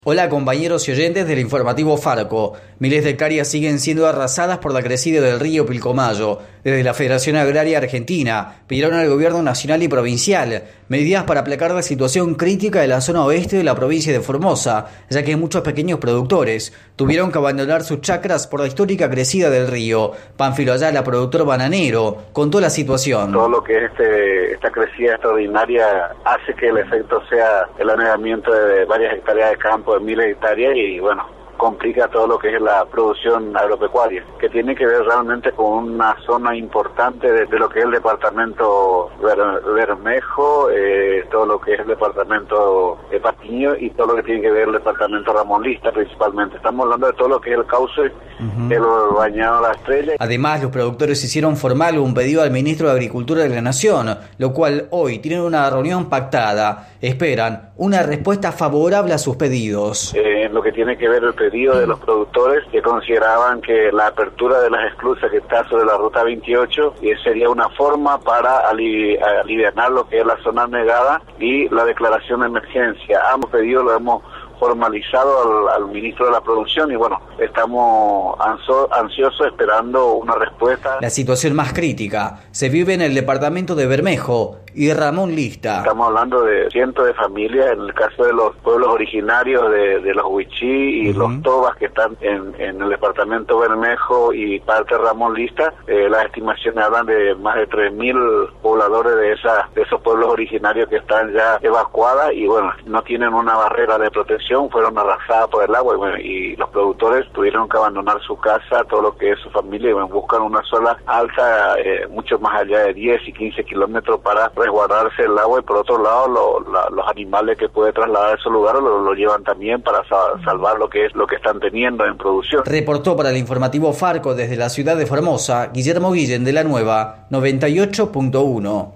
Hola compañeros y oyentes del informativo Farco. Miles de hectáreas siguen siendo arrasadas por la crecida del río Pilcomayo. Desde la Federación Agraria Argentina pidieron al gobierno nacional y provincial medidas para aplacar la situación crítica de la zona oeste de la provincia de Formosa, ya que muchos pequeños productores tuvieron que abandonar sus chacras por la histórica crecida del río. Pánfilo Ayala, productor bananero, contó la situación. Todo lo que es esta crecida extraordinaria hace que el efecto sea el anegamiento de varias hectáreas de campo, de miles de hectáreas, y bueno, complica todo lo que es la producción agropecuaria, que tiene que ver realmente con una zona importante de lo que es el departamento Bermejo, todo lo que es el departamento de Patiño y todo lo que tiene que ver el departamento Ramón Lista principalmente. Estamos hablando de todo lo que es el cauce del bañado La Estrella. Además, los productores hicieron formal un pedido al ministro de Agricultura de la Nación, lo cual hoy tienen una reunión pactada. Esperan una respuesta favorable a sus pedidos. En lo que tiene que ver el pedido de los productores, que consideraban que la apertura de las esclusas que está sobre la ruta 28 sería una forma para aliviar lo que es la zona negada y la declaración de emergencia. Ambos pedidos lo hemos formalizado al ministro de la Producción y bueno, estamos ansiosos esperando una respuesta. La situación más crítica se vive en el departamento de Bermejo y Ramón Lista. Estamos hablando de cientos de familias, en el caso de los pueblos originarios de los Huichí y los Tobas que están en el departamento Bermejo y parte de Ramón Lista. Las estimaciones hablan de más de 3.000 pobladores de esos pueblos originarios que están ya evacuadas y bueno, no tienen una barrera de protección, fueron arrasadas por el agua y, bueno, y los productores tuvieron que abandonar su casa, todo lo que es su familia, y bueno, buscan una zona alta mucho más allá de 10 y 15 kilómetros para resguardarse el agua, y por otro lado los animales que puede trasladar a esos lugares lo llevan también para salvar lo que están teniendo en producción. Reportó para el informativo Farco desde la ciudad de Formosa, Guillermo Guillén de la Nueva 98.1.